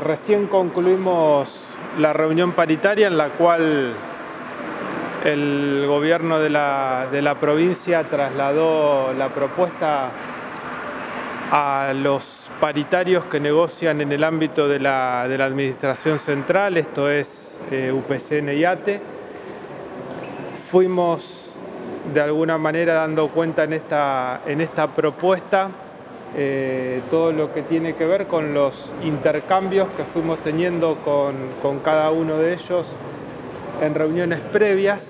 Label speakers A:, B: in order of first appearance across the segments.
A: Recién concluimos la reunión paritaria en la cual el gobierno de la provincia trasladó la propuesta a los paritarios que negocian en el ámbito de la administración central, esto es UPCN y ATE. Fuimos de alguna manera dando cuenta en esta propuesta todo lo que tiene que ver con los intercambios que fuimos teniendo con cada uno de ellos en reuniones previas.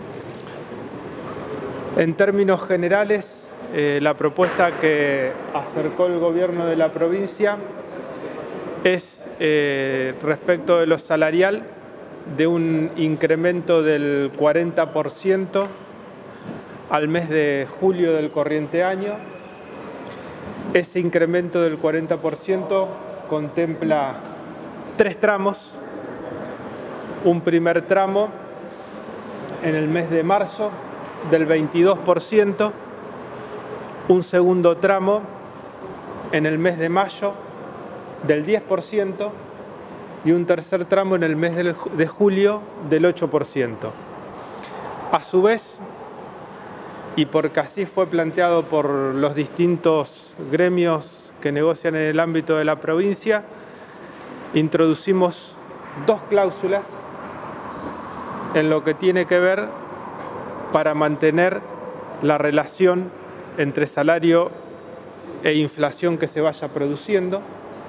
A: En términos generales, la propuesta que acercó el gobierno de la provincia es respecto de lo salarial de un incremento del 40% al mes de julio del corriente año. Ese incremento del 40% contempla 3 tramos. Un primer tramo en el mes de marzo del 22%, un segundo tramo en el mes de mayo del 10% y un tercer tramo en el mes de julio del 8%. A su vez, y porque así fue planteado por los distintos gremios que negocian en el ámbito de la provincia, introducimos 2 cláusulas en lo que tiene que ver para mantener la relación entre salario e inflación que se vaya produciendo.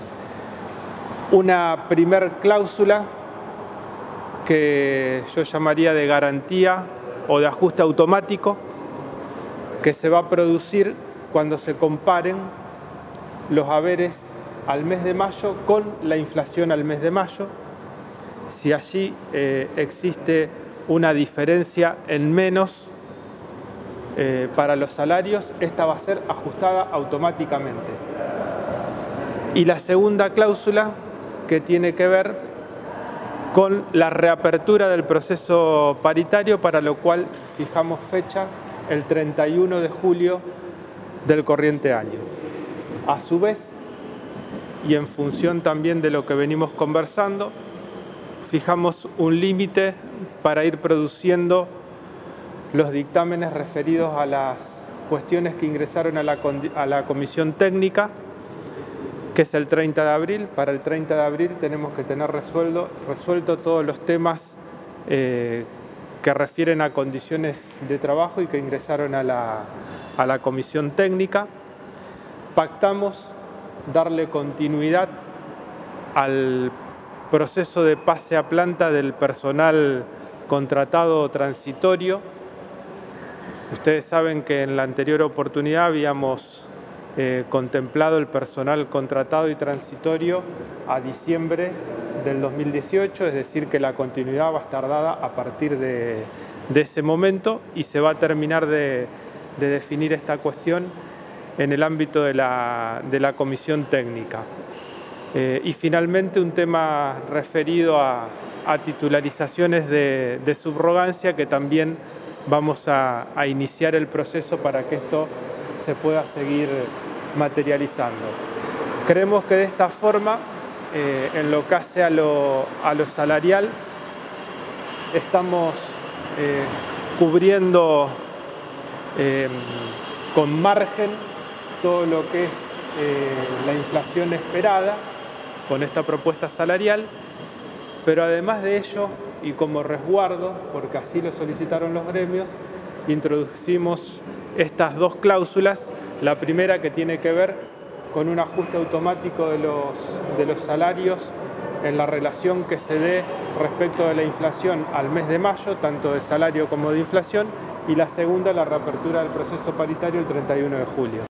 A: Una primer cláusula que yo llamaría de garantía o de ajuste automático, que se va a producir cuando se comparen los haberes al mes de mayo con la inflación al mes de mayo. Si allí existe una diferencia en menos para los salarios, esta va a ser ajustada automáticamente. Y la segunda cláusula, que tiene que ver con la reapertura del proceso paritario, para lo cual fijamos fecha el 31 de julio del corriente año. A su vez, y en función también de lo que venimos conversando, fijamos un límite para ir produciendo los dictámenes referidos a las cuestiones que ingresaron a la comisión técnica, que es el 30 de abril. Para el 30 de abril tenemos que tener resuelto todos los temas que refieren a condiciones de trabajo y que ingresaron a la comisión técnica. Pactamos darle continuidad al proceso de pase a planta del personal contratado transitorio. Ustedes saben que en la anterior oportunidad habíamos contemplado el personal contratado y transitorio a diciembre del 2018, es decir, que la continuidad va a estar dada a partir de ese momento y se va a terminar de definir esta cuestión en el ámbito de la comisión técnica. Y finalmente un tema referido a titularizaciones de subrogancia, que también vamos a iniciar el proceso para que esto se pueda seguir materializando. Creemos que de esta forma, en lo que hace a lo salarial, estamos cubriendo con margen todo lo que es la inflación esperada con esta propuesta salarial, pero además de ello, y como resguardo, porque así lo solicitaron los gremios, introducimos estas 2 cláusulas. La primera, que tiene que ver con un ajuste automático de los salarios en la relación que se dé respecto de la inflación al mes de mayo, tanto de salario como de inflación, y la segunda, la reapertura del proceso paritario el 31 de julio.